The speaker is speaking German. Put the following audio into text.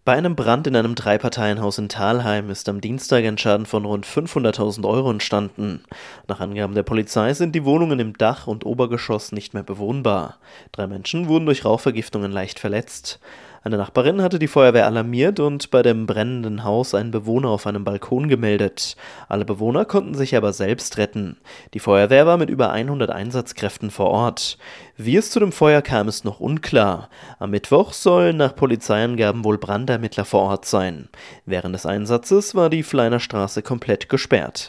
Bei einem Brand in einem Dreiparteienhaus in Thalheim ist am Dienstag ein Schaden von rund 500.000 Euro entstanden. Nach Angaben der Polizei sind die Wohnungen im Dach- und Obergeschoss nicht mehr bewohnbar. 3 Menschen wurden durch Rauchvergiftungen leicht verletzt. Eine Nachbarin hatte die Feuerwehr alarmiert und bei dem brennenden Haus einen Bewohner auf einem Balkon gemeldet. Alle Bewohner konnten sich aber selbst retten. Die Feuerwehr war mit über 100 Einsatzkräften vor Ort. Wie es zu dem Feuer kam, ist noch unklar. Am Mittwoch sollen nach Polizeiangaben wohl Brandermittler vor Ort sein. Während des Einsatzes war die Fleiner Straße komplett gesperrt.